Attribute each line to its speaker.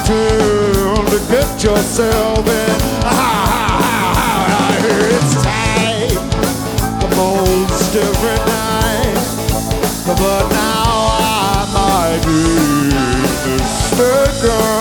Speaker 1: time to get yourself in. It's time, the most every night, but now I might be mistaken.